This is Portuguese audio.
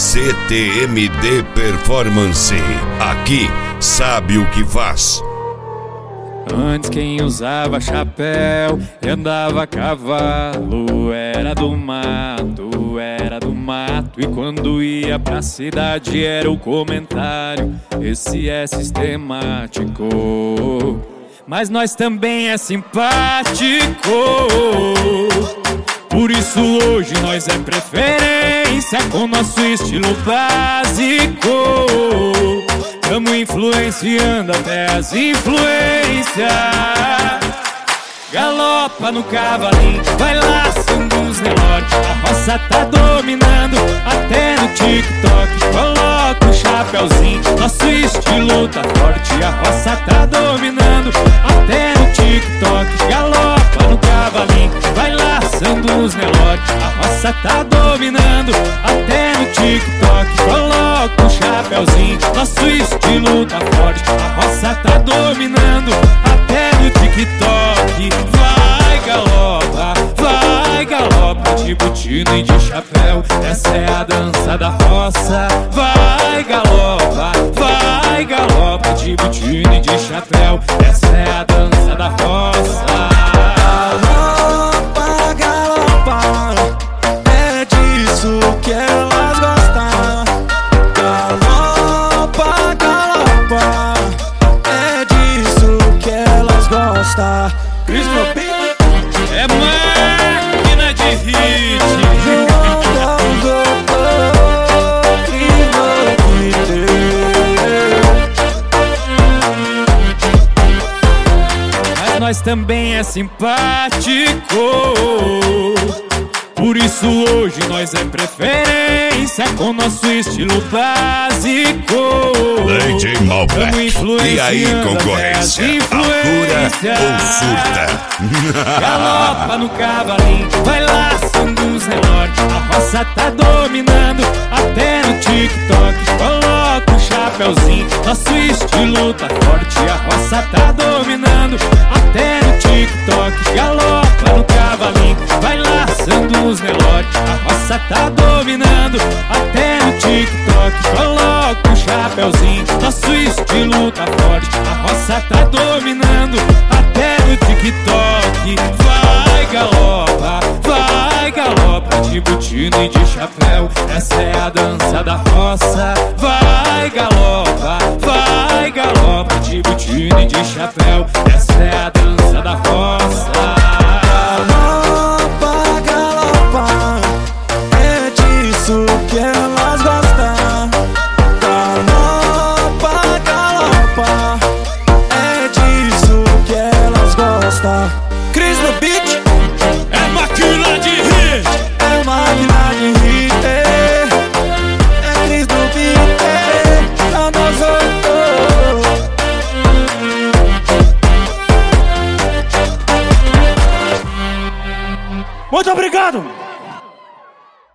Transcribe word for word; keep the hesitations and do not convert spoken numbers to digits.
C T M D Performance. Aqui sabe o que faz. Antes quem usava chapéu e andava a cavalo era do mato, era do mato. E quando ia pra cidade era o comentário: esse é sistemático, mas nós também é simpático. Por isso hoje nós é preferência com nosso estilo básico. Tamo influenciando até as influências. Galopa no cavalinho, vai laçando os relógios. A roça tá dominando até no TikTok. Coloca o chapéuzinho, nosso estilo tá forte. A roça tá dominando até no TikTok. Galopa no cavalinho, vai laçando os relógios. A roça tá dominando até no TikTok. Coloca o chapéuzinho, nosso estilo tá forte. A roça tá dominando até no TikTok. Vai galopa, vai galopa, de botina e de chapéu. Essa é a dança da roça. Vai galopa, vai galopa, de botina e de chapéu. Essa é a dança da roça. Galopa, galopa, é disso que elas gostam. Galopa, galopa, é disso que elas gostam. Cris Lopes é máquina de hit. Mas nós também é simpático. Por isso hoje nós é preferência com nosso estilo básico. D J Malbec. E aí, concorrência? Atura ou surta? Galopa no cavalinho, vai laçando os relógios. A roça tá dominando até no TikTok. Coloca o chapéuzinho, nosso estilo tá forte. A roça tá dominando até no TikTok. Galopa no cavalinho, vai laçando os relógios. A roça tá dominando até no TikTok. Coloca o chapéuzinho, nosso estilo tá forte. A roça tá dominando até no TikTok. Vai galopa, vai galopa, de botina e de chapéu. Essa é a dança da roça. Vai galopa, vai galopa, de botina e de chapéu. Essa é a dança da roça. Galopa, galopa, é disso que elas gostam. Galopa, galopa, é disso que elas gostam. Cris no beat, é máquina de hit. é máquina de hit. É Cris no beat, é nós outros. Muito obrigado!